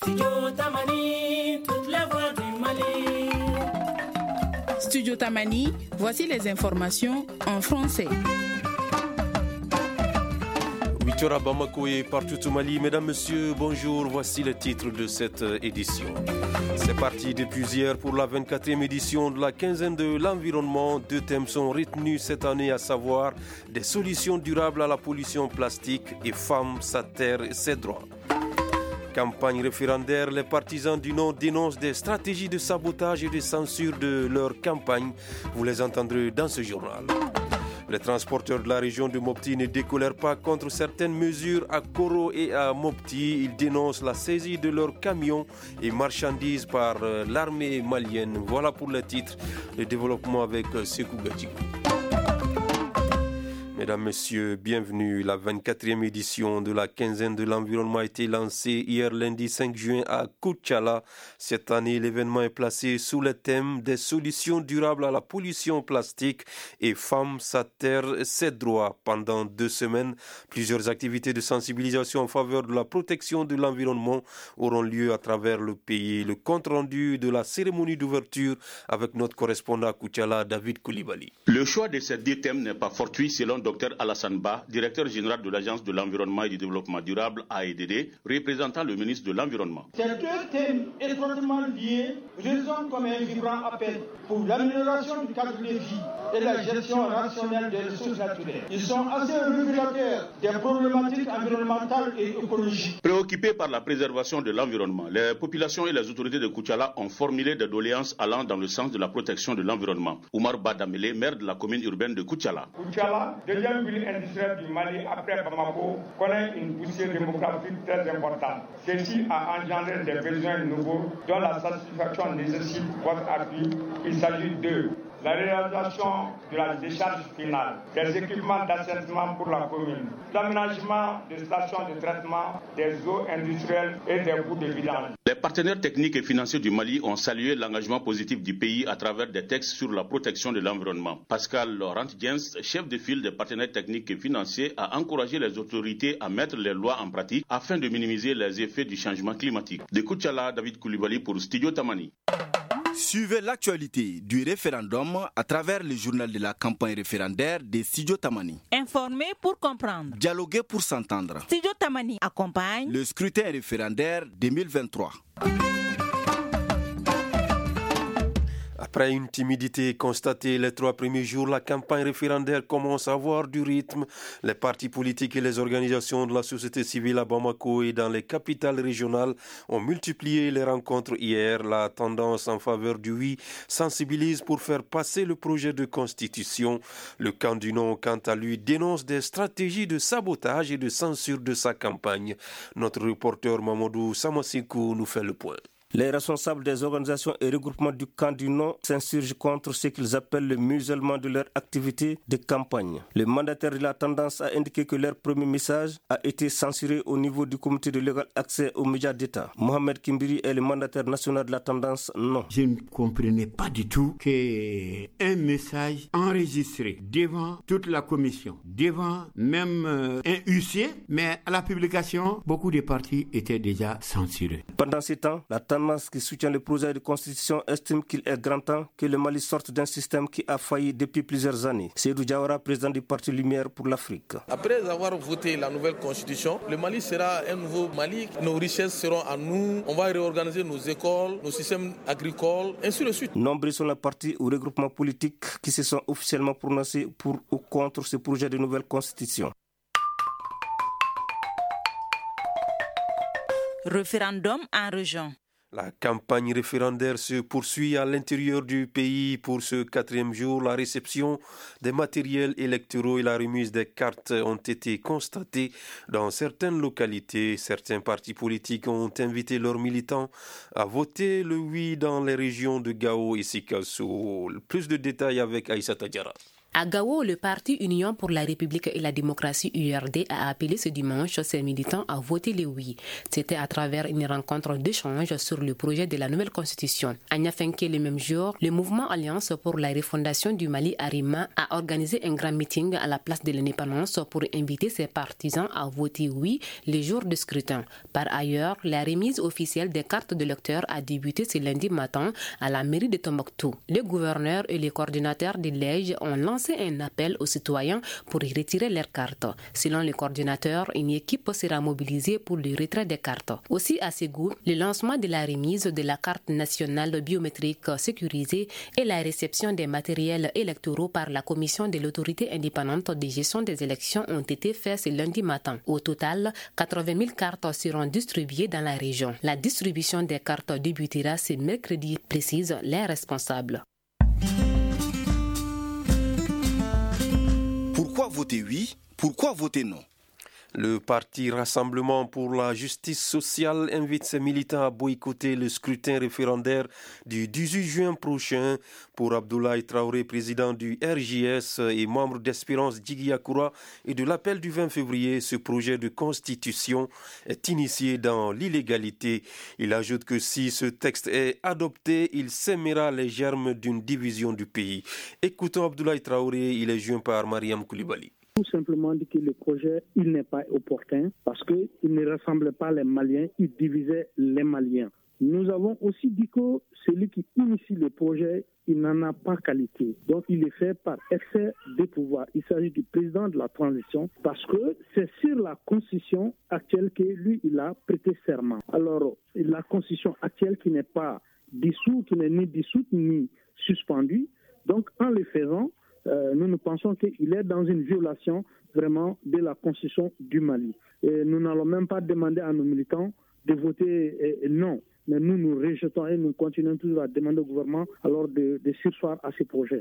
Studio Tamani, toutes les voix du Mali. Studio Tamani, voici les informations en français. 8h à Bamako et partout au Mali. Mesdames, Messieurs, bonjour. Voici les titres de cette édition. C'est parti depuis hier pour la 24e édition de la quinzaine de l'environnement. 2 thèmes sont retenus cette année, à savoir des solutions durables à la pollution plastique et femmes, sa terre et ses droits. Campagne référendaire, les partisans du non dénoncent des stratégies de sabotage et de censure de leur campagne. Vous les entendrez dans ce journal. Les transporteurs de la région de Mopti ne décolèrent pas contre certaines mesures à Koro et à Mopti. Ils dénoncent la saisie de leurs camions et marchandises par l'armée malienne. Voilà pour le titre. Le développement avec Sekou Gadjikou. Mesdames, Messieurs, bienvenue. La 24e édition de la quinzaine de l'environnement a été lancée hier lundi 5 juin à Koutchala. Cette année, l'événement est placé sous le thème des solutions durables à la pollution plastique et femmes, sa terre, ses droits. Pendant 2 semaines, plusieurs activités de sensibilisation en faveur de la protection de l'environnement auront lieu à travers le pays. Le compte-rendu de la cérémonie d'ouverture avec notre correspondant à Koutchala, David Koulibaly. Le choix de ces 2 thèmes n'est pas fortuit selon Dr Alassane Ba, directeur général de l'Agence de l'environnement et du développement durable AEDD, représentant le ministre de l'Environnement. Ces 2 thèmes étroitement liés résonnent comme un vibrant appel pour l'amélioration du cadre de vie et la gestion rationnelle des ressources naturelles. Ils sont assez révélateurs des problématiques environnementales et écologiques. Préoccupés par la préservation de l'environnement, les populations et les autorités de Koutchala ont formulé des doléances allant dans le sens de la protection de l'environnement. Oumar Badamele, maire de la commune urbaine de Koutchala. Koutchala, deuxième ville industrielle du Mali après Bamako, connaît une poussée démographique très importante. Ceci a engendré des besoins nouveaux dont la satisfaction nécessite votre appui. Il s'agit de la réalisation de la décharge finale, des équipements d'assainissement pour la commune, l'aménagement des stations de traitement des eaux industrielles et des bouts de vidange. Les partenaires techniques et financiers du Mali ont salué l'engagement positif du pays à travers des textes sur la protection de l'environnement. Pascal Laurent-Gens, chef de file des partenaires techniques et financiers, a encouragé les autorités à mettre les lois en pratique afin de minimiser les effets du changement climatique. De Koutchala, David Koulibaly pour Studio Tamani. Suivez l'actualité du référendum à travers le journal de la campagne référendaire de Studio Tamani. Informer pour comprendre. Dialoguer pour s'entendre. Studio Tamani accompagne le scrutin référendaire 2023. Après une timidité constatée les 3 premiers jours, la campagne référendaire commence à avoir du rythme. Les partis politiques et les organisations de la société civile à Bamako et dans les capitales régionales ont multiplié les rencontres hier. La tendance en faveur du oui sensibilise pour faire passer le projet de constitution. Le camp du non, quant à lui, dénonce des stratégies de sabotage et de censure de sa campagne. Notre reporter Mamadou Samasikou nous fait le point. Les responsables des organisations et regroupements du camp du non s'insurgent contre ce qu'ils appellent le musellement de leur activité de campagne. Le mandataire de la tendance a indiqué que leur premier message a été censuré au niveau du comité de légal accès aux médias d'État. Mohamed Kimbiri est le mandataire national de la tendance non. Je ne comprenais pas du tout qu'un message enregistré devant toute la commission, devant même un huissier, mais à la publication, beaucoup de partis étaient déjà censurés. Pendant ce temps, la tendance qui soutient le projet de constitution estime qu'il est grand temps que le Mali sorte d'un système qui a failli depuis plusieurs années. Seydou Diawara, président du Parti Lumière pour l'Afrique. Après avoir voté la nouvelle constitution, le Mali sera un nouveau Mali. Nos richesses seront à nous. On va réorganiser nos écoles, nos systèmes agricoles, ainsi de suite. Nombreux sont les partis ou regroupements politiques qui se sont officiellement prononcés pour ou contre ce projet de nouvelle constitution. référendum en région. La campagne référendaire se poursuit à l'intérieur du pays pour ce 4e jour. La réception des matériels électoraux et la remise des cartes ont été constatées dans certaines localités. Certains partis politiques ont invité leurs militants à voter le oui dans les régions de Gao et Sikasso. Plus de détails avec Aïssa Tadjara. À Gao, le parti Union pour la République et la démocratie URD a appelé ce dimanche ses militants à voter le oui. C'était à travers une rencontre d'échange sur le projet de la nouvelle constitution. À Niafenké, le même jour, le mouvement Alliance pour la refondation du Mali Arima a organisé un grand meeting à la place de l'Indépendance pour inviter ses partisans à voter oui les jours de scrutin. Par ailleurs, la remise officielle des cartes de lecteurs a débuté ce lundi matin à la mairie de Tombouctou. Le gouverneur et les coordinateurs de l'EJ ont lancé un appel aux citoyens pour y retirer leurs cartes. Selon le coordinateur, une équipe sera mobilisée pour le retrait des cartes. Aussi à Ségou, le lancement de la remise de la carte nationale biométrique sécurisée et la réception des matériels électoraux par la commission de l'autorité indépendante de gestion des élections ont été faits ce lundi matin. Au total, 80 000 cartes seront distribuées dans la région. La distribution des cartes débutera ce mercredi, précisent les responsables. Pourquoi voter oui? Pourquoi voter non? Le parti Rassemblement pour la justice sociale invite ses militants à boycotter le scrutin référendaire du 18 juin prochain. Pour Abdoulaye Traoré, président du RJS et membre d'Espérance Djigui-Yakoura, et de l'appel du 20 février, ce projet de constitution est initié dans l'illégalité. Il ajoute que si ce texte est adopté, il sèmera les germes d'une division du pays. Écoutons Abdoulaye Traoré, il est joint par Mariam Koulibaly. Tout simplement dit que le projet, il n'est pas opportun parce qu'il ne rassemblait pas les Maliens, il divisait les Maliens. Nous avons aussi dit que celui qui initie le projet, il n'en a pas qualité. Donc il est fait par excès de pouvoir. Il s'agit du président de la transition parce que c'est sur la constitution actuelle que lui, il a prêté serment. Alors la constitution actuelle qui n'est pas dissoute, qui n'est ni dissoute ni suspendue, donc en le faisant, nous pensons qu'il est dans une violation vraiment de la constitution du Mali. Et nous n'allons même pas demander à nos militants de voter non. Mais nous rejetons et nous continuons toujours à demander au gouvernement alors de surseoir à ces projets.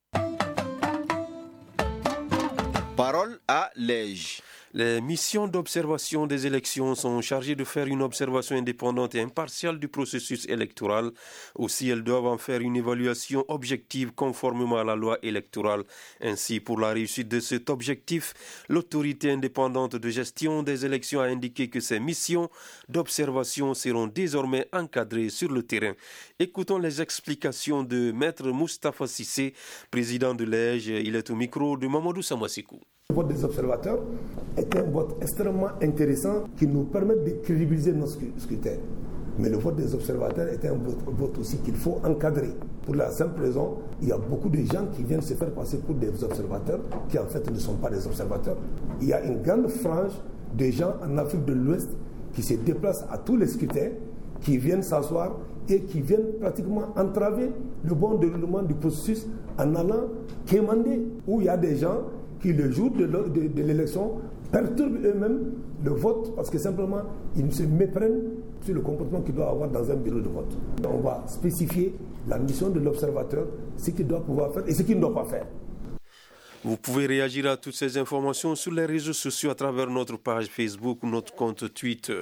Parole à l'EJ. Les missions d'observation des élections sont chargées de faire une observation indépendante et impartiale du processus électoral. Aussi, elles doivent en faire une évaluation objective conformément à la loi électorale. Ainsi, pour la réussite de cet objectif, l'autorité indépendante de gestion des élections a indiqué que ces missions d'observation seront désormais encadrées sur le terrain. Écoutons les explications de Maître Moustapha Sissé, président de l'EJ. Il est au micro de Mamadou Samasikou. Le vote des observateurs est un vote extrêmement intéressant qui nous permet de crédibiliser nos scrutins. Mais le vote des observateurs est un vote aussi qu'il faut encadrer. Pour la simple raison, il y a beaucoup de gens qui viennent se faire passer pour des observateurs, qui en fait ne sont pas des observateurs. Il y a une grande frange de gens en Afrique de l'Ouest qui se déplacent à tous les scrutins, qui viennent s'asseoir et qui viennent pratiquement entraver le bon déroulement du processus en allant quémander, où il y a des gens qui, le jour de l'élection, perturbent eux-mêmes le vote parce que simplement, ils se méprennent sur le comportement qu'il doit avoir dans un bureau de vote. On va spécifier la mission de l'observateur, ce qu'il doit pouvoir faire et ce qu'il ne doit pas faire. Vous pouvez réagir à toutes ces informations sur les réseaux sociaux à travers notre page Facebook ou notre compte Twitter.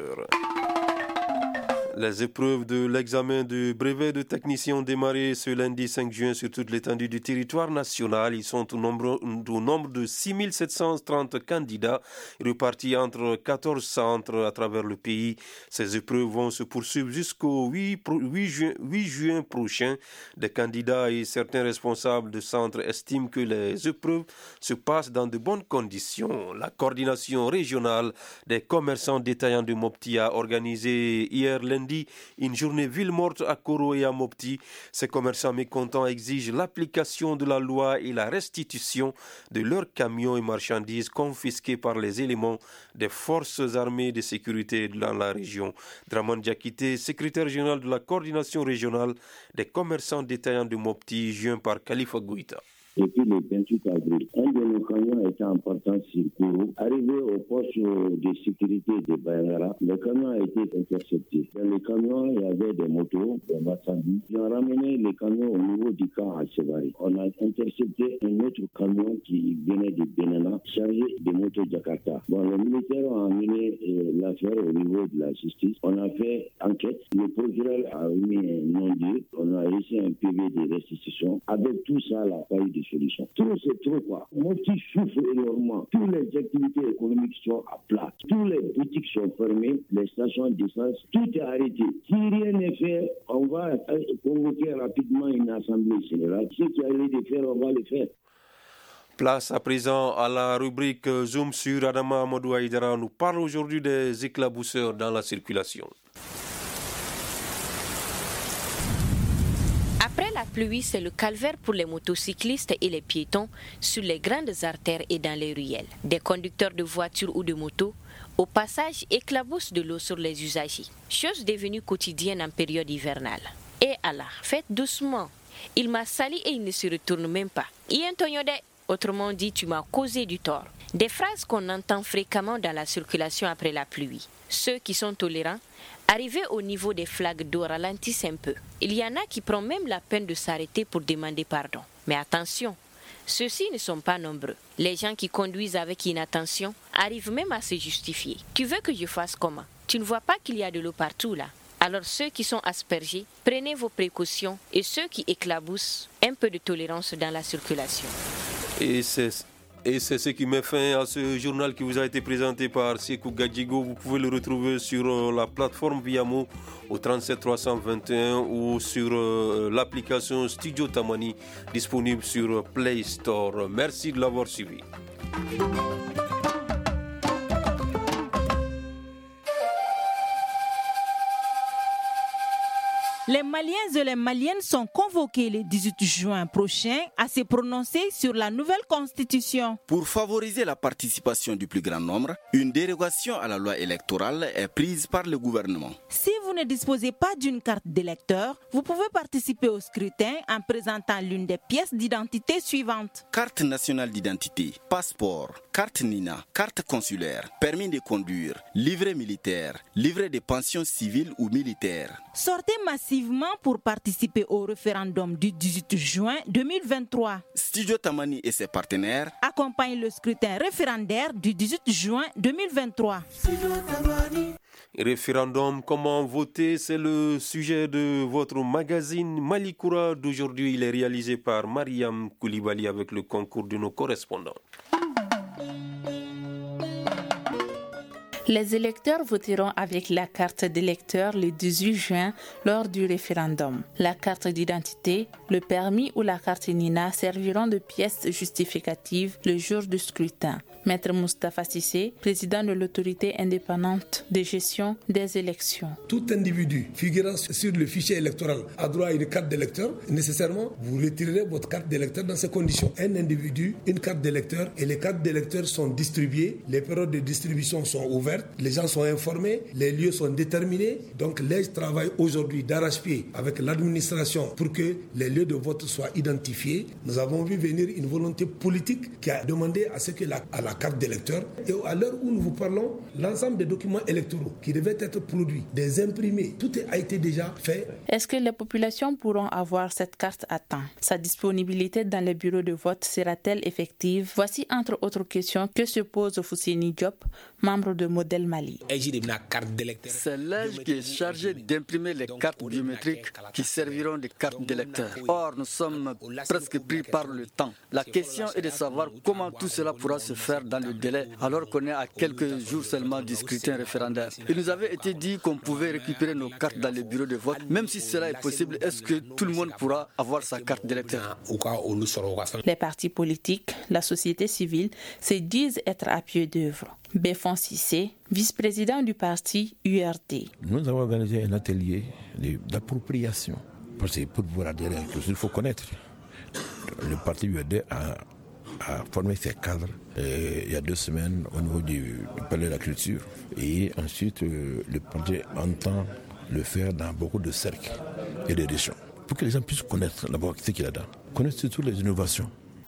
Les épreuves de l'examen de brevet de technicien ont démarré ce lundi 5 juin sur toute l'étendue du territoire national. Ils sont au nombre de 6 730 candidats repartis entre 14 centres à travers le pays. Ces épreuves vont se poursuivre jusqu'au 8 juin prochain. Des candidats et certains responsables de centres estiment que les épreuves se passent dans de bonnes conditions. La coordination régionale des commerçants détaillants de Mopti a organisé hier lundi une journée ville morte à Koro et à Mopti. Ces commerçants mécontents exigent l'application de la loi et la restitution de leurs camions et marchandises confisqués par les éléments des forces armées de sécurité dans la région. Draman Diakité, secrétaire général de la coordination régionale des commerçants détaillants de Mopti, joint par Khalifa Gouita. Depuis le 28 avril, un de nos camion était en partance sur Kourou. Arrivé au poste de sécurité de Bayangara, le camion a été intercepté. Dans le camion, il y avait des motos, des marchandises. Ils ont ramené le camion au niveau du camp à Sévaré. On a intercepté un autre camion qui venait de Benana, chargé de motos Jakarta. Bon, les militaires ont amené l'affaire au niveau de la justice. On a fait enquête. Le procureur a mis un non-lieu. On a reçu un PV de restitution. Avec tout ça, il n'y a pas eu de solution. Tout c'est trop quoi. Mopti souffre énormément. Toutes les activités économiques sont à plat. Tous les boutiques sont fermées. Les stations d'essence, tout est arrêté. Si rien n'est fait, on va convoquer rapidement une assemblée générale. Ce qui a lieu de faire, on va le faire. Place à présent à la rubrique Zoom sur Adama Amadou Aïdara. Nous parle aujourd'hui des éclabousseurs dans la circulation. Après la pluie, c'est le calvaire pour les motocyclistes et les piétons sur les grandes artères et dans les ruelles. Des conducteurs de voitures ou de motos, au passage, éclaboussent de l'eau sur les usagers. Chose devenue quotidienne en période hivernale. Et Allah, faites doucement. Il m'a sali et il ne se retourne même pas. Autrement dit, tu m'as causé du tort. Des phrases qu'on entend fréquemment dans la circulation après la pluie. Ceux qui sont tolérants, arrivés au niveau des flaques d'eau, ralentissent un peu. Il y en a qui prennent même la peine de s'arrêter pour demander pardon. Mais attention, ceux-ci ne sont pas nombreux. Les gens qui conduisent avec inattention arrivent même à se justifier. Tu veux que je fasse comment? Tu ne vois pas qu'il y a de l'eau partout là? Alors ceux qui sont aspergés, prenez vos précautions et ceux qui éclaboussent, un peu de tolérance dans la circulation. Et c'est ce qui met fin à ce journal qui vous a été présenté par Sekou Gadjigo. Vous pouvez le retrouver sur la plateforme Viamo au 37 321 ou sur l'application Studio Tamani disponible sur Play Store. Merci de l'avoir suivi. Les Maliens et les Maliennes sont convoqués le 18 juin prochain à se prononcer sur la nouvelle constitution. Pour favoriser la participation du plus grand nombre, une dérogation à la loi électorale est prise par le gouvernement. Si vous ne disposez pas d'une carte d'électeur, vous pouvez participer au scrutin en présentant l'une des pièces d'identité suivantes. Carte nationale d'identité, passeport, carte NINA, carte consulaire, permis de conduire, livret militaire, livret de pension civile ou militaire. Sortez massivement pour participer au référendum du 18 juin 2023. Studio Tamani et ses partenaires accompagnent le scrutin référendaire du 18 juin 2023. Référendum, comment voter, c'est le sujet de votre magazine Malikoura d'aujourd'hui. Il est réalisé par Mariam Koulibaly avec le concours de nos correspondants. Les électeurs voteront avec la carte d'électeur le 18 juin lors du référendum. La carte d'identité, le permis ou la carte NINA serviront de pièces justificatives le jour du scrutin. Maître Moustapha Sissé, président de l'autorité indépendante de gestion des élections. Tout individu figurant sur le fichier électoral a droit à une carte d'électeur. Nécessairement, vous retirerez votre carte d'électeur dans ces conditions. Un individu, une carte d'électeur, et les cartes d'électeurs sont distribuées. Les périodes de distribution sont ouvertes. Les gens sont informés. Les lieux sont déterminés. Donc, les travaillent aujourd'hui d'arrache-pied avec l'administration pour que les lieux de vote soient identifiés. Nous avons vu venir une volonté politique qui a demandé à ce que la carte d'électeur, et à l'heure où nous vous parlons, l'ensemble des documents électoraux qui devaient être produits, des imprimés, tout a été déjà fait. Est-ce que les populations pourront avoir cette carte à temps? Sa disponibilité dans les bureaux de vote sera-t-elle effective? Voici entre autres questions que se pose Fousséni Diop, membre de Modèle Mali. C'est l'âge qui est chargé d'imprimer les cartes biométriques qui serviront de cartes d'électeurs. Or, nous sommes presque pris par le temps. La question est de savoir comment tout cela pourra se faire dans le délai, alors qu'on est à quelques jours seulement du scrutin référendaire. Il nous avait été dit qu'on pouvait récupérer nos cartes dans les bureaux de vote. Même si cela est possible, est-ce que tout le monde pourra avoir sa carte d'électeur? Les partis politiques, la société civile se disent être à pied d'œuvre. Befon Sissé, vice-président du parti URD. Nous avons organisé un atelier d'appropriation. Parce que pour pouvoir adhérer à quelque chose, il faut connaître. Le parti URD a formé ses cadres il y a 2 semaines au niveau du Palais de la Culture. Et ensuite, le parti entend le faire dans beaucoup de cercles et de régions. Pour que les gens puissent connaître d'abord ce qu'il y a dedans. Connaître surtout les innovations.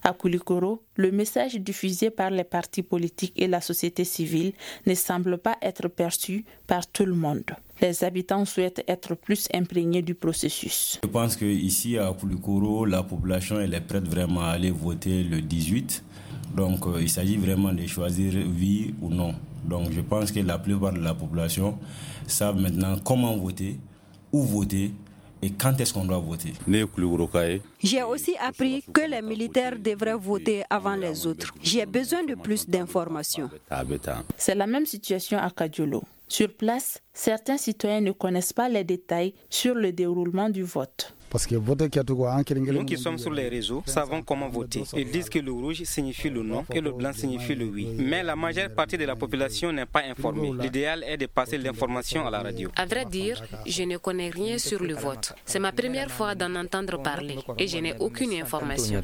À Koulikoro, le message diffusé par les partis politiques et la société civile ne semble pas être perçu par tout le monde. Les habitants souhaitent être plus imprégnés du processus. Je pense qu'ici à Koulikoro, la population elle est prête vraiment à aller voter le 18. Donc il s'agit vraiment de choisir oui ou non. Donc je pense que la plupart de la population savent maintenant comment voter, où voter et quand est-ce qu'on doit voter. J'ai aussi appris que les militaires devraient voter avant les autres. J'ai besoin de plus d'informations. C'est la même situation à Kadiolo. Sur place, certains citoyens ne connaissent pas les détails sur le déroulement du vote. Nous qui sommes sur les réseaux savons comment voter. Ils disent que le rouge signifie le non et le blanc signifie le oui. Mais la majeure partie de la population n'est pas informée. L'idéal est de passer l'information à la radio. À vrai dire, je ne connais rien sur le vote. C'est ma première fois d'en entendre parler et je n'ai aucune information.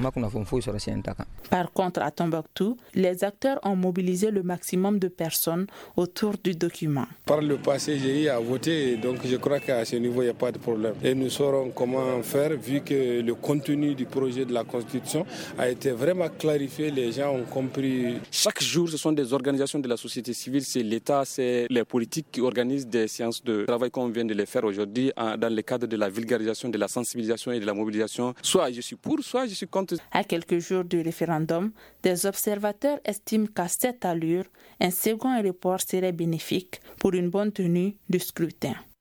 Par contre, à Tombouctou, les acteurs ont mobilisé le maximum de personnes autour du document. Par le passé, j'ai eu à voter, donc je crois qu'à ce niveau, il n'y a pas de problème. Et nous saurons comment faire, vu que le contenu du projet de la Constitution a été vraiment clarifié, les gens ont compris. Chaque jour, ce sont des organisations de la société civile, c'est l'État, c'est les politiques qui organisent des séances de travail comme on vient de les faire aujourd'hui dans le cadre de la vulgarisation, de la sensibilisation et de la mobilisation. Soit je suis pour, soit je suis contre. À quelques jours du référendum, des observateurs estiment qu'à cette allure, un second report serait bénéfique pour une bonne tenue du scrutin.